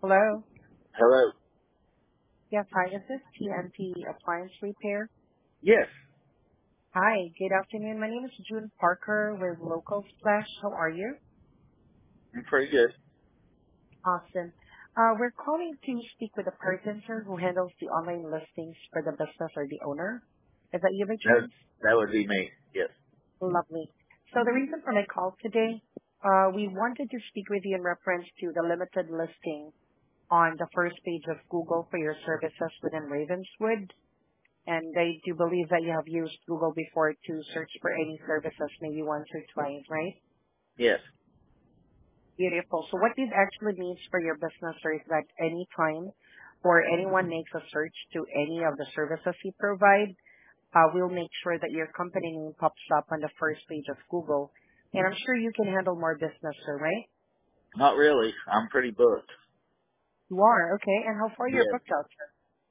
Hello. Hello. Yes, hi. Is this TNT Appliance Repair? Yes, Hi, good afternoon. My name is June Parker with Local Splash. How are you? I'm pretty good. Awesome. We're calling to speak with the person, sir, who handles the online listings for the business or the owner. Is that you by That chance? that would be me. Yes. Lovely. So the reason for my call today, we wanted to speak with you in reference to the limited listing on the first page of Google for your services within Ravenswood. And I do believe that you have used Google before to search for any services, maybe once or twice, right? Yes. Beautiful. So what this actually means for your business is that any time or anyone makes a search to any of the services you provide, we'll make sure that your company name pops up on the first page of Google. And I'm sure you can handle more business, sir, right? Not really. I'm pretty booked. You are, okay. And how far you're Yes. booked out, sir?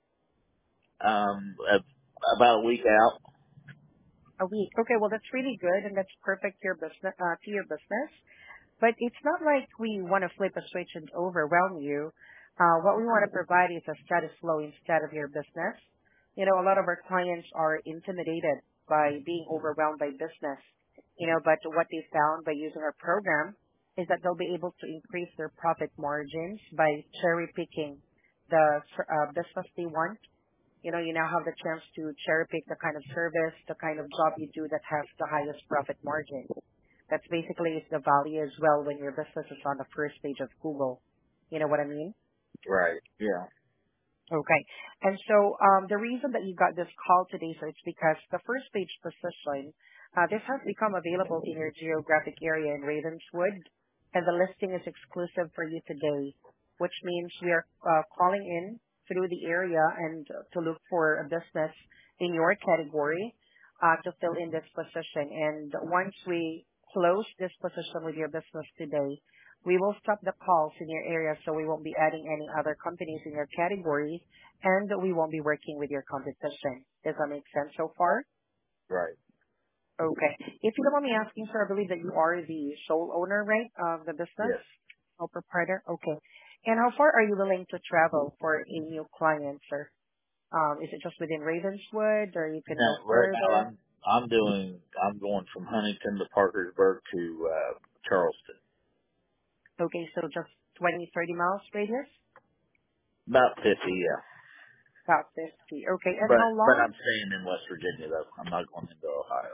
About a week out. A week. Okay, well that's really good and that's perfect to your business. But it's not like we want to flip a switch and overwhelm you. What we want to provide is a status flow instead of your business. You know, a lot of our clients are intimidated by being overwhelmed by business. But what they found by using our program is that they'll be able to increase their profit margins by cherry picking the business they want. You now have the chance to cherry pick the kind of service, the kind of job you do that has the highest profit margin. That's basically the value as well when your business is on the first page of Google. You know what I mean? Right. Yeah. Okay. And so the reason that you got this call today, sir, it's because the first page position, this has become available in your geographic area in Ravenswood, and the listing is exclusive for you today, which means we are calling in through the area and to look for a business in your category to fill in this position. And once we close this position with your business today, we will stop the calls in your area, so we won't be adding any other companies in your category, and we won't be working with your competition. Does that make sense so far? Right. Okay. If you don't mind me asking, sir, I believe that you are the sole owner, right, of the business? Yes. Sole proprietor? Okay. And how far are you willing to travel for a new client, sir? Is it just within Ravenswood, or you can go Now, right now, further? I'm going from Huntington to Parkersburg to Charleston. Okay, so just 20, 30 miles radius? About 50. Yeah. About 50. Okay, and how But long? I'm staying in West Virginia though. I'm not going into Ohio.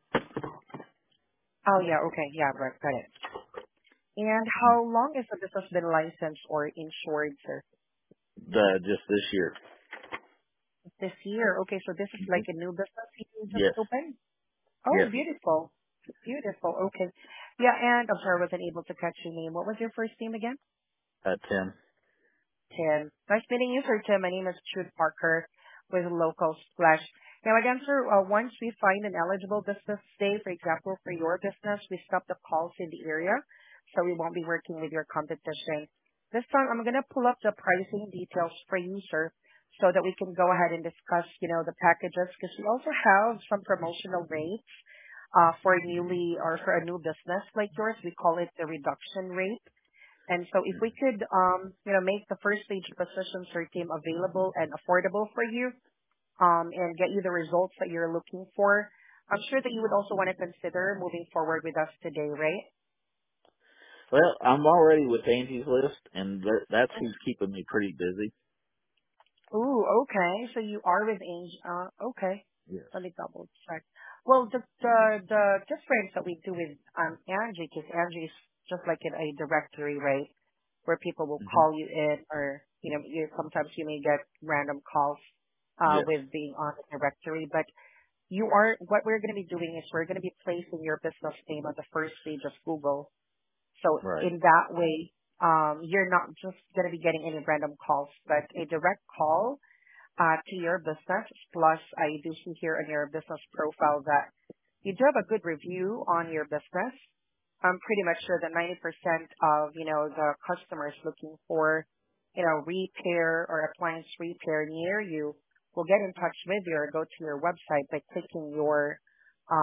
Oh, yeah, okay, yeah, right, got it. And Mm. how long has the business been licensed or insured, sir? The just this year. This year. Okay, so this is Hmm. like a new business you just Yes. opened? Oh, Yes. beautiful. Beautiful. Okay. Yeah, and I'm sorry I wasn't able to catch your name. What was your first name again? Tim. Tim. Nice meeting you, sir, Tim. My name is Jude Parker with Local Splash. Now, again, sir, once we find an eligible business, say, for example, for your business, we stop the calls in the area, so we won't be working with your competition. This time, I'm going to pull up the pricing details for you, sir, so that we can go ahead and discuss, the packages, because we also have some promotional rates for newly or for a new business like yours. We call it the reduction rate. And so if we could, make the first stage positions or team available and affordable for you, and get you the results that you're looking for, I'm sure that you would also want to consider moving forward with us today, right? Well, I'm already with Angie's List, and that's who's keeping me pretty busy. Ooh, okay. So you are with Angel. Okay. Yes. Let me double check. Well, the difference that we do with Angie, because Angie is just like in a directory, right, where people will Hmm. call you in, or sometimes you may get random calls Yes. with being on the directory. But what we're going to be doing is we're going to be placing your business name on the first page of Google. So Right. in that way, you're not just going to be getting any random calls, but a direct call to your business. Plus, I do see here on your business profile that you do have a good review on your business. I'm pretty much sure that 90% of, the customers looking for, repair or appliance repair near you will get in touch with you or go to your website by clicking your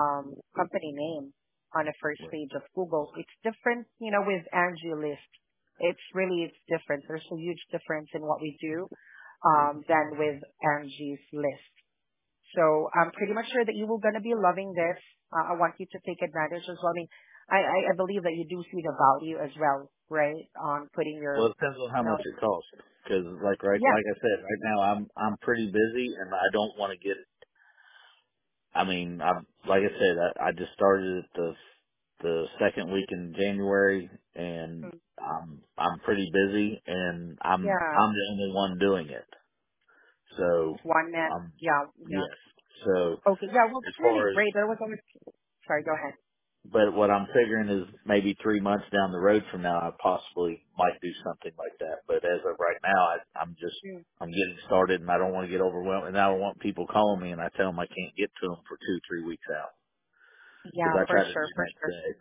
company name on the first Right. page of Google. It's different, with Angie List. It's different. There's a huge difference in what we do than with Angie's List. So I'm pretty much sure that you will gonna be loving this. I want you to take advantage as well. I mean, I believe that you do see the value as well, right? On putting Well, your, it depends on how you know, much it costs. Because yeah, like I said, right now I'm pretty busy, and I don't want to get. I mean, like I said, I just started at the second week in January, and mm, I'm pretty busy, and yeah, I'm the only one doing it. So, one net, yeah, yeah. yes. So Okay, yeah, well, as that's really far as, great. There was always, sorry, go ahead. but what I'm figuring is maybe 3 months down the road from now, I possibly might do something like that. But as of right now, Mm, I'm getting started, and I don't want to get overwhelmed, and I don't want people calling me, and I tell them I can't get to them for 2, 3 weeks out because yeah, I for try to sure, do for next sure. day.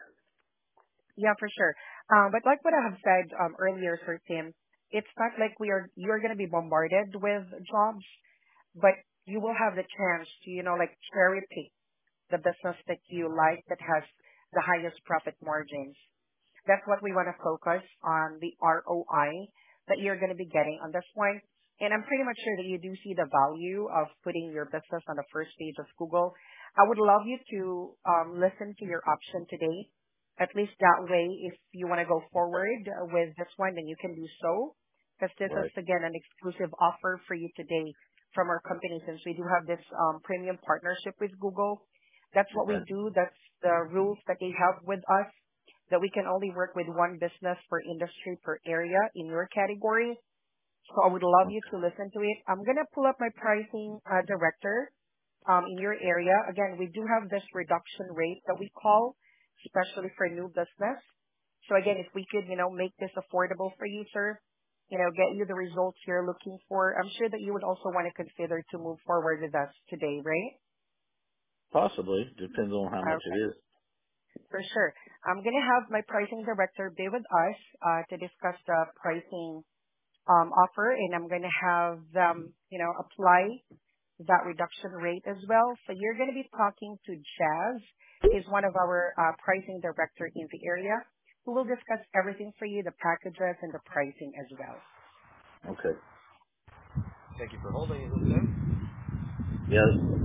Yeah, for sure. But like what I have said earlier, Sir Tim, it's not like you're going to be bombarded with jobs, but you will have the chance to, like cherry pick the business that you like that has the highest profit margins. That's what we want to focus on, the ROI that you're going to be getting on this one. And I'm pretty much sure that you do see the value of putting your business on the first page of Google. I would love you to listen to your option today. At least that way, if you want to go Okay. forward with this one, then you can do so. Because this is, Right. again, an exclusive offer for you today from our company since we do have this premium partnership with Google. That's what we Okay. do. That's the rules that they have with us, that we can only work with one business per industry per area in your category. So I would love you Okay. to listen to it. I'm going to pull up my pricing director in your area. Again, we do have this reduction rate that we call, especially for new business. So again, if we could, make this affordable for you, sir, get you the results you're looking for, I'm sure that you would also want to consider to move forward with us today, right? Possibly. Depends on how much it Okay. is. For sure. I'm going to have my pricing director be with us to discuss the pricing offer, and I'm going to have them, apply that reduction rate as well. So you're going to be talking to Jazz, is one of our pricing director in the area, who will discuss everything for you, the packages and the pricing as well. Okay. Thank you for holding. Is this Tim? Yeah.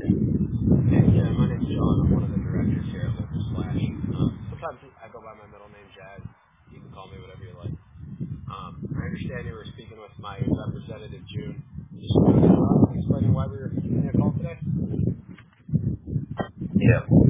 Hey, yeah, my name's John. I'm one of the directors here at Local Slash. Sometimes I go by my middle name, Jazz. You can call me whatever you like. I understand you were speaking with my representative, June. Just explaining why we were giving you a call today. Yeah.